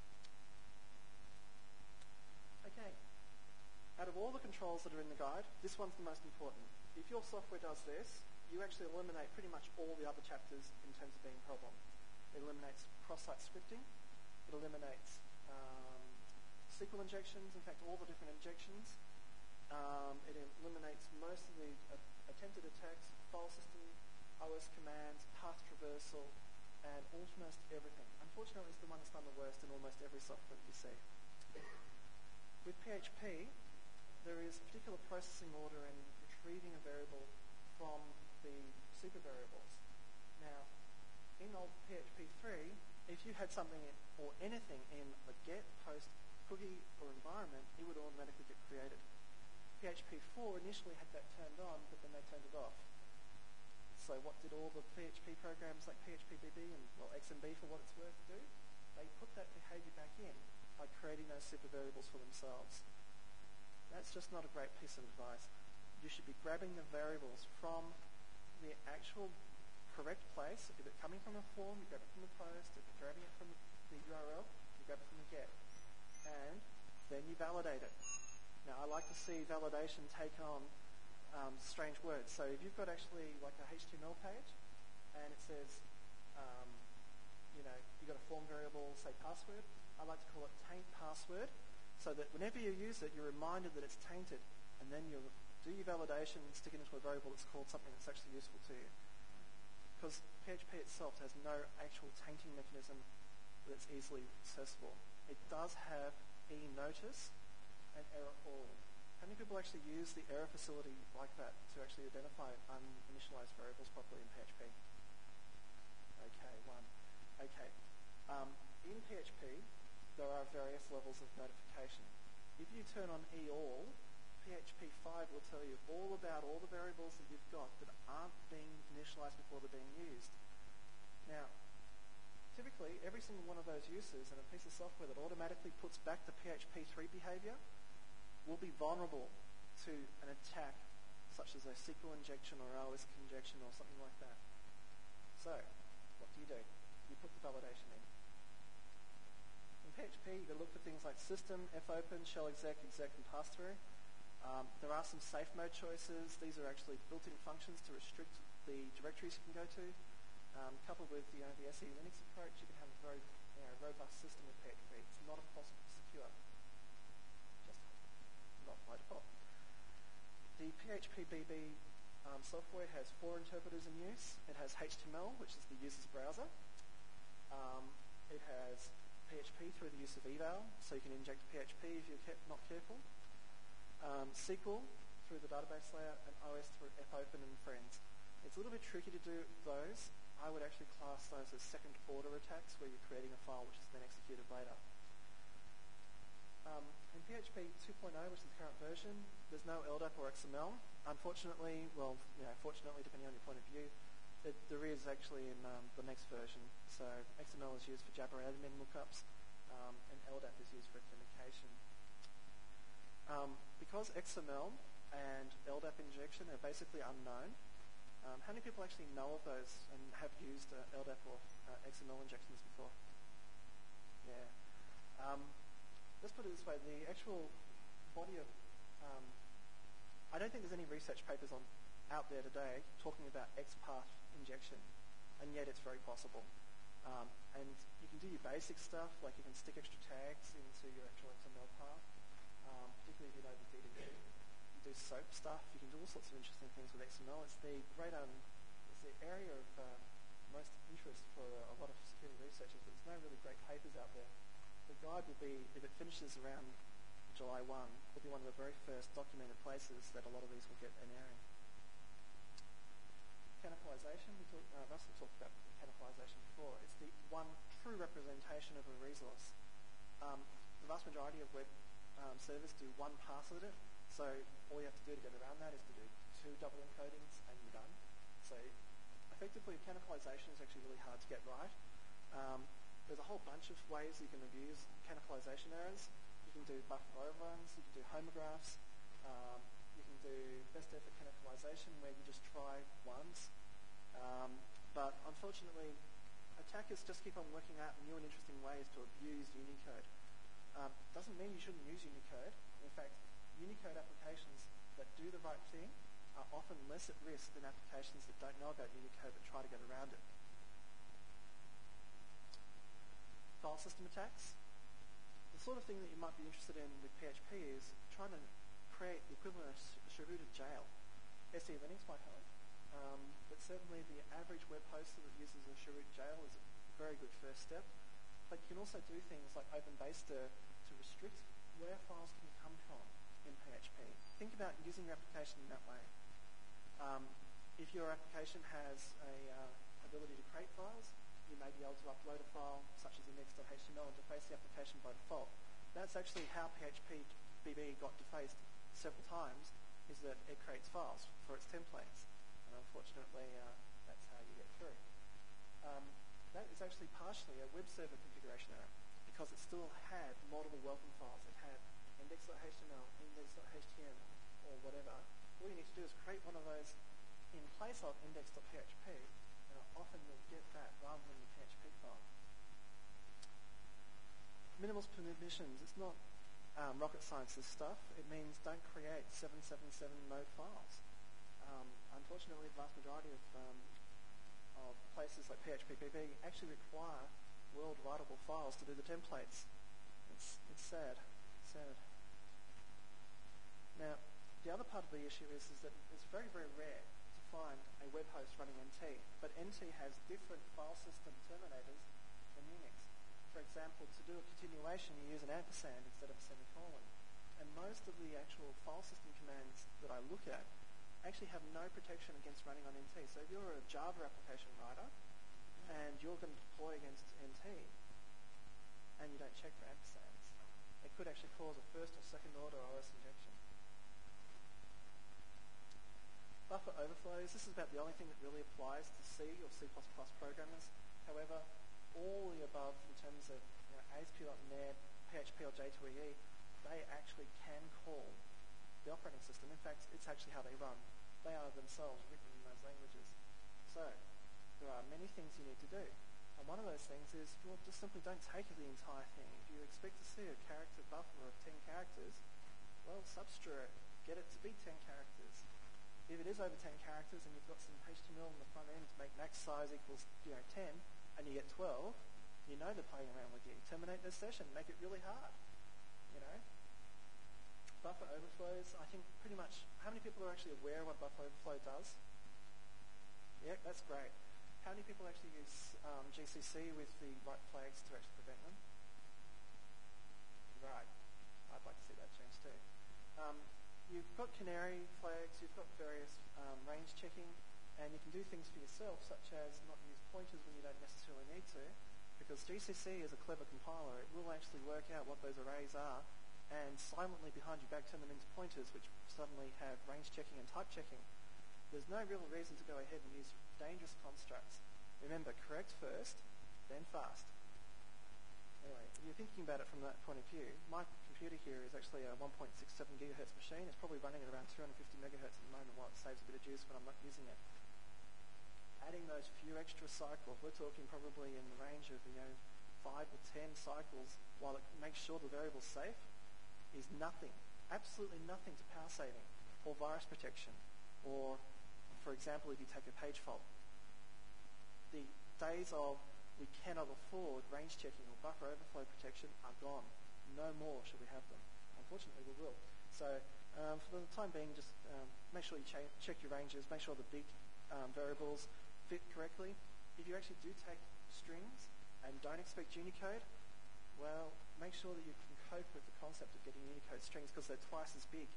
Okay. Out of all the controls that are in the guide, this one's the most important. If your software does this, you actually eliminate pretty much all the other chapters in terms of being a problem. It eliminates cross-site scripting. It eliminates SQL injections, in fact, all the different injections. It eliminates most of the attempted attacks, file system, OS commands, path traversal, and almost everything. Unfortunately, it's the one that's done the worst in almost every software that you see. With PHP, there is a particular processing order in retrieving a variable from the super variables. Now, in old PHP 3, if you had something or anything in the get, post, cookie, or environment, it would automatically get created. PHP 4 initially had that turned on, but then they turned it off. So what did all the PHP programs like PHPBB and, well, XMB for what it's worth do? They put that behavior back in by creating those super variables for themselves. That's just not a great piece of advice. You should be grabbing the variables from the actual correct place. If it's coming from a form, you grab it from the post. If you're grabbing it from the URL, you grab it from the get. And then you validate it. Now, I like to see validation take on strange words. So if you've got actually like a HTML page, and it says, you've got a form variable, say password, I like to call it taint password, so that whenever you use it, you're reminded that it's tainted, and then you'll do your validation and stick it into a variable that's called something that's actually useful to you. Because PHP itself has no actual tainting mechanism that's easily accessible. It does have e-notice and error all. How many people actually use the error facility like that to actually identify uninitialized variables properly in PHP? Okay, one. Okay. In PHP, there are various levels of notification. If you turn on e-all, PHP 5 will tell you all about all the variables that you've got that aren't being initialized before they're being used. Now, typically, every single one of those uses in a piece of software that automatically puts back the PHP 3 behavior will be vulnerable to an attack such as a SQL injection or OS injection or something like that. So, what do? You put the validation in. In PHP, you look for things like system, fopen, shell exec, exec, and pass-through. There are some safe mode choices. These are actually built-in functions to restrict the directories you can go to. Coupled with the SE Linux approach, you can have a very robust system with PHP. It's not impossible to secure, just not by default. The PHPBB software has 4 interpreters in use. It has HTML, which is the user's browser. It has PHP through the use of eval, so you can inject PHP if you're not careful. SQL through the database layer, and OS through fopen and friends. It's a little bit tricky to do those. I would actually class those as second-order attacks where you're creating a file which is then executed later. In PHP 2.0, which is the current version, there's no LDAP or XML. Unfortunately, fortunately, depending on your point of view, there is actually in the next version. So XML is used for Jabber admin lookups, and LDAP is used for authentication. Because XML and LDAP injection are basically unknown, how many people actually know of those and have used LDAP or XML injections before? Yeah. Let's put it this way. The actual body of... I don't think there's any research papers out there today talking about XPath injection, and yet it's very possible. And you can do your basic stuff, like you can stick extra tags into your actual XML path, particularly if you know the DDD. You do SOAP stuff. You can do all sorts of interesting things with XML. It's the great, it's the area of most interest for a lot of security researchers, but there's no really great papers out there. The guide will be, if it finishes around July 1, will be one of the very first documented places that a lot of these will get an airing. Canonicalization, Russell talked about canonicalization before. It's the one true representation of a resource. The vast majority of web servers do one pass at it, so all you have to do to get around that is to do 2 double encodings and you're done. So effectively, canonicalization is actually really hard to get right. There's a whole bunch of ways you can abuse canonicalization errors. You can do buffer overruns, you can do homographs, you can do best effort canonicalization where you just try once. But unfortunately, attackers just keep on working out new and interesting ways to abuse Unicode. Doesn't mean you shouldn't use Unicode. In fact, Unicode applications that do the right thing are often less at risk than applications that don't know about Unicode but try to get around it. File system attacks. The sort of thing that you might be interested in with PHP is trying to create the equivalent of a chrooted jail. SE Linux might help, but certainly the average web hoster that uses a chrooted jail is a very good first step. But you can also do things like OpenBaster to restrict where files can come from in PHP. Think about using your application in that way. If your application has a ability to create files, you may be able to upload a file such as index.html and deface the application by default. That's actually how PHP BB got defaced several times, is that it creates files for its templates. And unfortunately, that's how you get through. That is actually partially a web server configuration error because it still had multiple welcome files. It had index.html, index.htm, or whatever. All you need to do is create one of those in place of index.php, and often you'll get that rather than the PHP file. Minimalist permissions, it's not rocket science, this stuff. It means don't create 777 mode files. Unfortunately, the vast majority of places like PHPBB actually require world writable files to do the templates. It's sad. Now, the other part of the issue is that it's very, very rare to find a web host running NT, but NT has different file system terminators than Unix. For example, to do a continuation, you use an ampersand instead of a semicolon. And most of the actual file system commands that I look at actually have no protection against running on NT. So if you're a Java application writer and you're going to deploy against NT and you don't check for ampersands, it could actually cause a first or second order OS injection. Buffer overflows, this is about the only thing that really applies to C or C++ programmers. However, all the above in terms of ASP.NET, PHP or J2EE, they actually can call the operating system. In fact, it's actually how they run. They are themselves written in those languages. So, there are many things you need to do. And one of those things is, well, just simply don't take the entire thing. If you expect to see a character buffer of 10 characters, well, substitute it. Get it to be 10 characters. If it is over 10 characters and you've got some HTML on the front end to make max size equals 10, and you get 12, you know they're playing around with you. Terminate this session. Make it really hard. Buffer overflows, I think pretty much, how many people are actually aware of what buffer overflow does? Yeah, that's great. How many people actually use GCC with the right flags to actually prevent them? Right. I'd like to see that change too. You've got canary flags, you've got various range checking, and you can do things for yourself, such as not use pointers when you don't necessarily need to, because GCC is a clever compiler. It will actually work out what those arrays are, and silently behind your back turn them into pointers, which suddenly have range checking and type checking. There's no real reason to go ahead and use dangerous constructs. Remember, correct first, then fast. Anyway, if you're thinking about it from that point of view, my computer here is actually a 1.67 gigahertz machine. It's probably running at around 250 megahertz at the moment while it saves a bit of juice when I'm not using it. Adding those few extra cycles, we're talking probably in the range of 5 or 10 cycles while it makes sure the variable's safe, is nothing, absolutely nothing to power saving or virus protection or, for example, if you take a page fault. The days of we cannot afford range checking or buffer overflow protection are gone. No more should we have them. Unfortunately, we will. So for the time being, just make sure you check your ranges, make sure the big variables fit correctly, If you actually do take strings and don't expect Unicode, well, make sure that you can cope with the concept of getting Unicode strings because they're twice as big.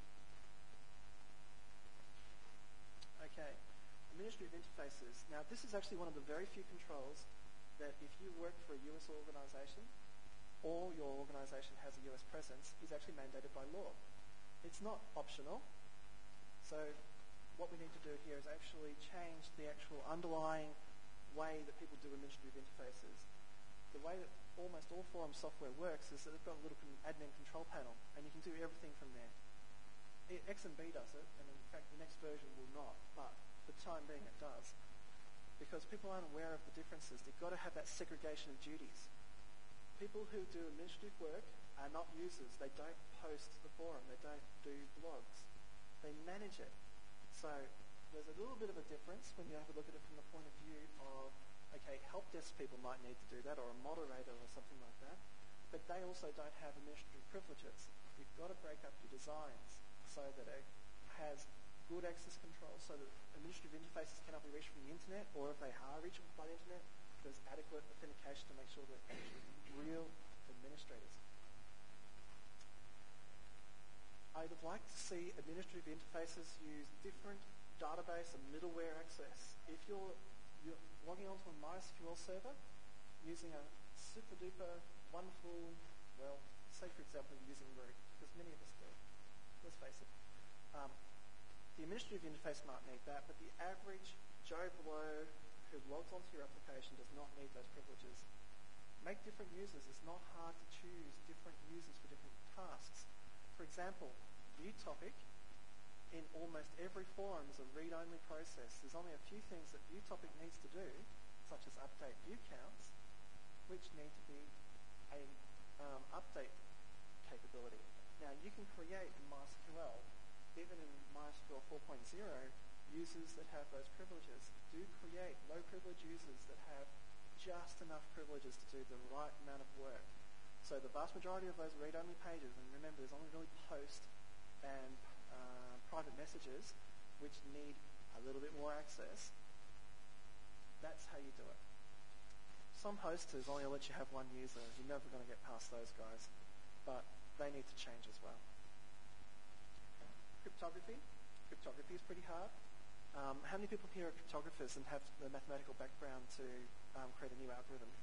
Okay, administrative interfaces. Now, this is actually one of the very few controls that if you work for a US organization or your organization has a US presence, is actually mandated by law. It's not optional. So what we need to do here is actually change the actual underlying way that people do administrative interfaces. The way that almost all forum software works is that they've got a little admin control panel, and you can do everything from there. XMB does it, and in fact the next version will not, but for the time being it does. Because people aren't aware of the differences, they've got to have that segregation of duties. People who do administrative work are not users. They don't post the forum. They don't do blogs. They manage it. So there's a little bit of a difference when you have a look at it from the point of view of, okay, help desk people might need to do that, or a moderator or something like that, but they also don't have administrative privileges. You've got to break up your designs so that it has good access control, so that administrative interfaces cannot be reached from the internet, or if they are reachable by the internet, there's adequate authentication to make sure that they're actually real administrators. I would like to see administrative interfaces use different database and middleware access. If you're logging onto a MySQL server using a super duper wonderful, well, say for example using Root, because many of us do. Let's face it. The administrative interface might need that, but the average Joe Blow who logs onto your application does not need those privileges. Make different users. It's not hard to choose different users for different tasks. For example, view topic in almost every forum is a read-only process. There's only a few things that view topic needs to do, such as update view counts, which need to be a update capability. Now, you can create in MySQL, even in MySQL 4.0, users that have those privileges. Do create low privilege users that have just enough privileges to do the right amount of work. So the vast majority of those read-only pages, and remember there's only really post and private messages which need a little bit more access, that's how you do it. Some hosters only let you have one user. You're never going to get past those guys, but they need to change as well. Cryptography. Cryptography is pretty hard. How many people here are cryptographers and have the mathematical background to create a new algorithm?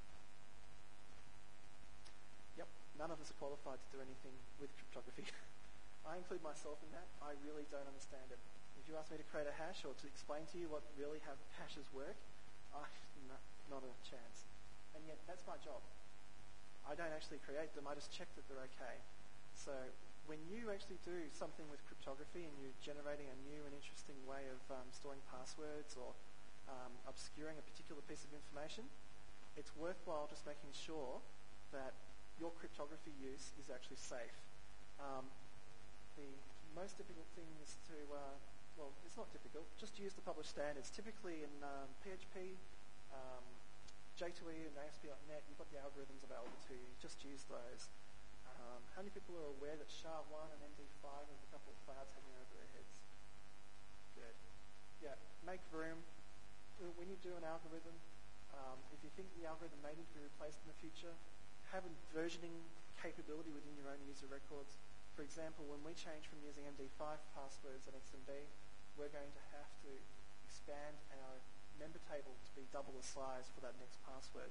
Yep, none of us are qualified to do anything with cryptography. I include myself in that. I really don't understand it. If you ask me to create a hash or to explain to you what really how hashes work, not a chance. And yet, that's my job. I don't actually create them. I just check that they're okay. So when you actually do something with cryptography and you're generating a new and interesting way of storing passwords or obscuring a particular piece of information, it's worthwhile just making sure that your cryptography use is actually safe. The most difficult thing is to, well, it's not difficult, just use the published standards. Typically in PHP, J2E and ASP.NET, you've got the algorithms available to you. Just use those. How many people are aware that SHA-1 and MD5 have a couple of clouds hanging over their heads? Good. Yeah, make room. When you do an algorithm, if you think the algorithm may need to be replaced in the future, have a versioning capability within your own user records. For example, when we change from using MD5 passwords at XMB, we're going to have to expand our member table to be double the size for that next password.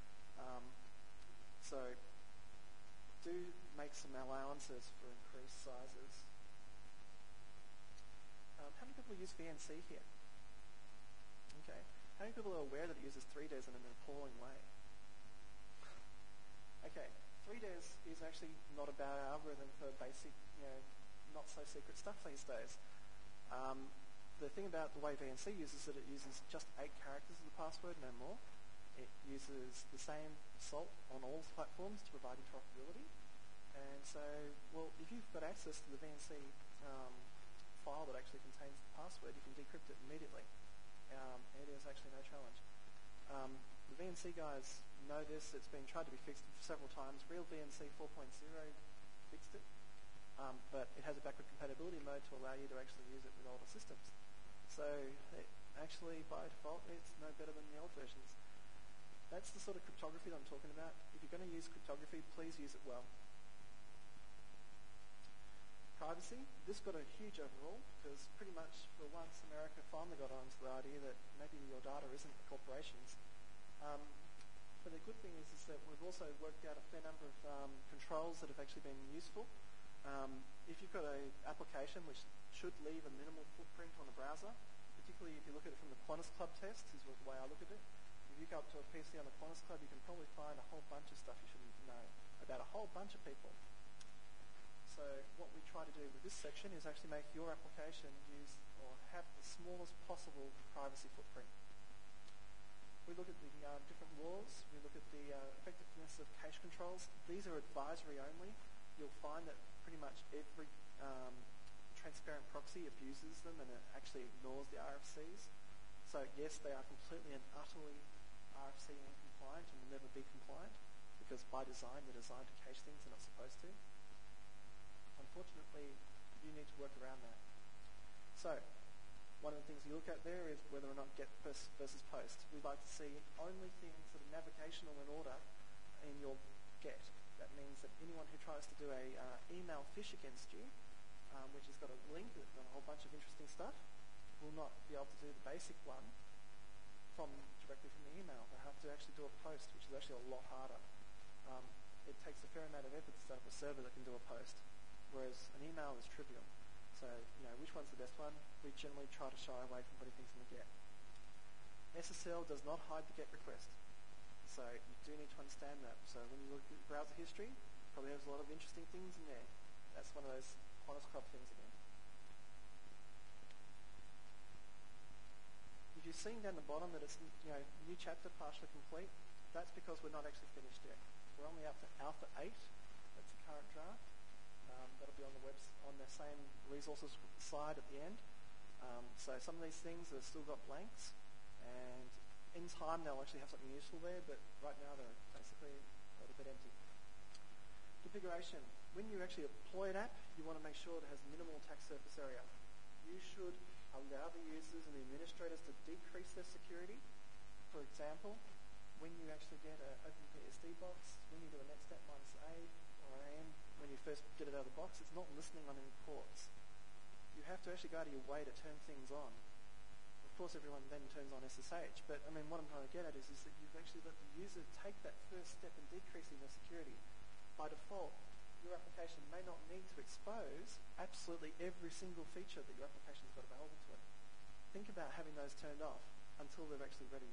So do make some allowances for increased sizes. How many people use VNC here? Okay. How many people are aware that it uses 3DES in an appalling way? Okay. 3DES is actually not a bad algorithm for basic, not so secret stuff these days. The thing about the way VNC uses it uses just 8 characters of the password, no more. It uses the same salt on all platforms to provide interoperability. And so, well, if you've got access to the VNC file that actually contains the password, you can decrypt it immediately. It is actually no challenge. The VNC guys know this. It's been tried to be fixed several times. Real VNC 4.0 fixed it, but it has a backward compatibility mode to allow you to actually use it with older systems. So actually, by default, it's no better than the old versions. That's the sort of cryptography that I'm talking about. If you're going to use cryptography, please use it well. Privacy, this got a huge overhaul because pretty much for once America finally got onto the idea that maybe your data isn't the corporations. But the good thing is that we've also worked out a fair number of controls that have actually been useful. If you've got an application which should leave a minimal footprint on the browser, particularly if you look at it from the Qantas Club test, is the way I look at it. If you go up to a PC on the Qantas Club, you can probably find a whole bunch of stuff you shouldn't know about a whole bunch of people. So what we try to do with this section is actually make your application use or have the smallest possible privacy footprint. We look at the different laws. We look at the effectiveness of cache controls. These are advisory only. You'll find that pretty much every transparent proxy abuses them and it actually ignores the RFCs. So yes, they are completely and utterly RFC compliant and will never be compliant because by design they're designed to cache things they're not supposed to. Unfortunately, you need to work around that. So one of the things you look at there is whether or not get versus post. We'd like to see only things that are navigational in order in your get. That means that anyone who tries to do a email phish against you, which has got a link and a whole bunch of interesting stuff, will not be able to do the basic one directly from the email. They have to actually do a post, which is actually a lot harder. It takes a fair amount of effort to set up a server that can do a post, whereas an email is trivial. So, which one's the best one? We generally try to shy away from putting things in the get. SSL does not hide the get request. So you do need to understand that. So when you look at browser history, probably has a lot of interesting things in there. That's one of those Qantas Club things again. If you've seen down the bottom that it's new chapter partially complete, that's because we're not actually finished yet. We're only up to Alpha 8. That's the current draft. That'll be on the same resources slide at the end. So some of these things have still got blanks, and in time they'll actually have something useful there, but right now they're basically a little bit empty. Configuration. When you actually deploy an app, you want to make sure it has minimal attack surface area. You should allow the users and the administrators to decrease their security. For example, when you actually get an OpenBSD box, when you do a netstep -A or AM, when you first get it out of the box, it's not listening on any ports. You have to actually go out of your way to turn things on. Of course, everyone then turns on SSH, but I mean, what I'm trying to get at is that you've actually let the user take that first step in decreasing their security. By default, your application may not need to expose absolutely every single feature that your application's got available to it. Think about having those turned off until they're actually ready.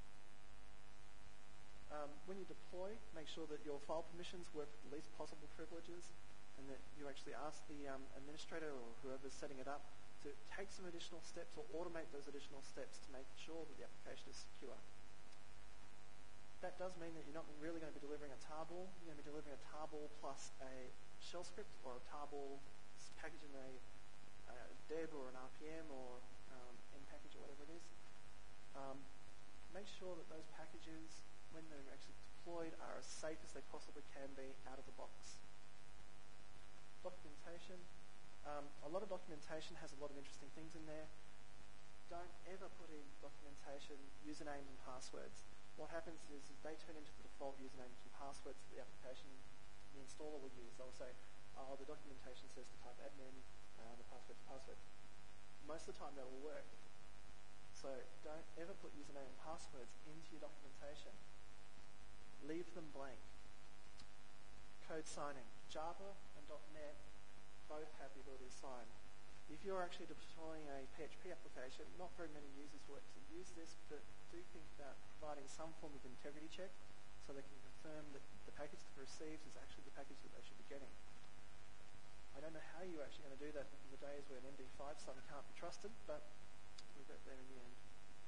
When you deploy, make sure that your file permissions work with the least possible privileges and that you actually ask the administrator or whoever's setting it up to take some additional steps or automate those additional steps to make sure that the application is secure. That does mean that you're not really going to be delivering a tarball. You're going to be delivering a tarball plus a shell script or a tarball package in a deb or an RPM or npackage or whatever it is. Make sure that those packages, when they're actually deployed, are as safe as they possibly can be out of the box. Documentation. A lot of documentation has a lot of interesting things in there. Don't ever put in documentation usernames and passwords. What happens is they turn into the default usernames and passwords that the application, the installer will use. They'll say, oh, the documentation says to type admin, the password's password. Most of the time that will work. So don't ever put username and passwords into your documentation. Leave them blank. Code signing. Java and .NET both have the ability to sign. If you're actually deploying a PHP application, not very many users will actually use this, but do think about providing some form of integrity check so they can confirm that the package that receives is actually the package that they should be getting. I don't know how you're actually going to do that in the days where an MD5 sum can't be trusted, but we'll get there in the end.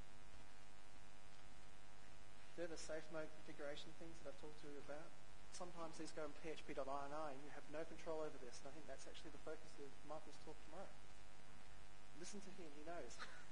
They're the safe mode configuration things that I've talked to you about. Sometimes these go in php.ini and you have no control over this, and I think that's actually the focus of Michael's talk tomorrow. Listen to him, he knows.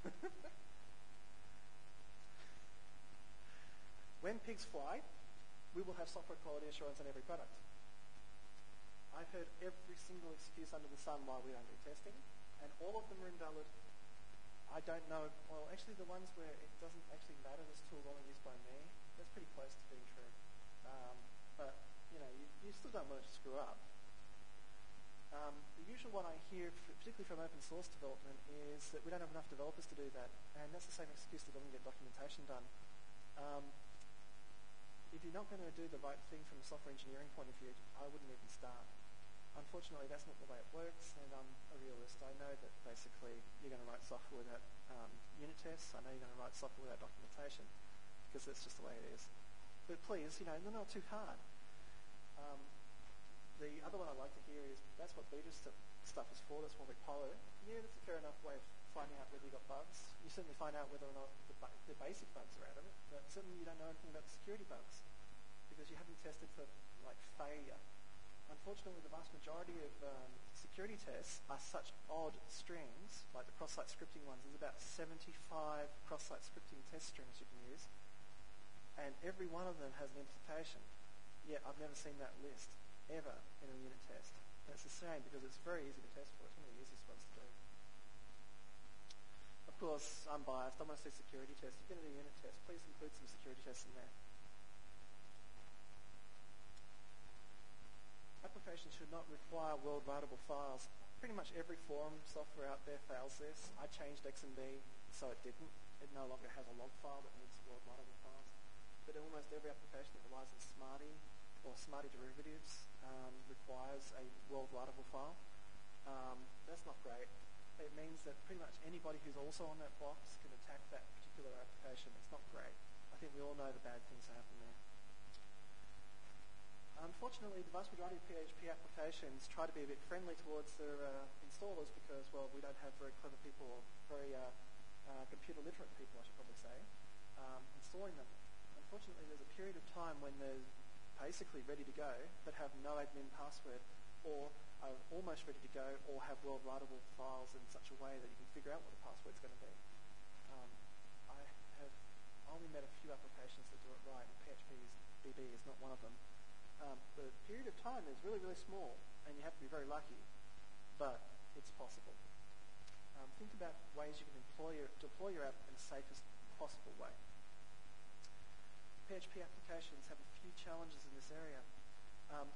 When pigs fly, we will have software quality assurance on every product. I've heard every single excuse under the sun why we don't do testing, and all of them are invalid. I don't know, well, actually the ones where it doesn't actually matter, this tool is only used by me, That's pretty close to being true. But, you still don't want it to screw up. The usual one I hear, particularly from open source development, is that we don't have enough developers to do that. And that's the same excuse that doesn't get documentation done. If you're not going to do the right thing from a software engineering point of view, I wouldn't even start. Unfortunately, that's not the way it works, and I'm a realist. I know that basically you're going to write software without unit tests. I know you're going to write software without documentation, because that's just the way it is. But please, they're not too hard. The other one I like to hear is, that's what beta stuff is for, that's what we follow. Yeah, that's a fair enough way of finding out whether you've got bugs. You certainly find out whether or not the basic bugs are out of it, but certainly you don't know anything about the security bugs, because you haven't tested for, failure. Unfortunately, the vast majority of security tests are such odd strings, like the cross-site scripting ones. There's about 75 cross-site scripting test strings you can use, and every one of them has an implication. Yet I've never seen that list ever in a unit test. And it's a shame, because it's very easy to test for. It's one of the easiest ones to do. Of course, I'm biased. I want to see security tests. If you're going to do a unit test, please include some security tests in there. Applications should not require world writable files. Pretty much every forum software out there fails this. I changed XMB so it didn't. It no longer has a log file that needs world writable files. But almost every application that relies on Smarty or Smarty derivatives requires a world writable file. That's not great. It means that pretty much anybody who's also on that box can attack that particular application. It's not great. I think we all know the bad things that happen there. Unfortunately, the vast majority of PHP applications try to be a bit friendly towards their installers because, we don't have very clever people or very computer literate people, I should probably say, installing them. Unfortunately, there's a period of time when they're basically ready to go but have no admin password, or are almost ready to go, or have world writable files in such a way that you can figure out what the password's going to be. I have only met a few applications that do it right, and PHP is not one of them. The period of time is really, really small, and you have to be very lucky, but it's possible. Think about ways you can deploy your app in the safest possible way. PHP applications have a few challenges in this area.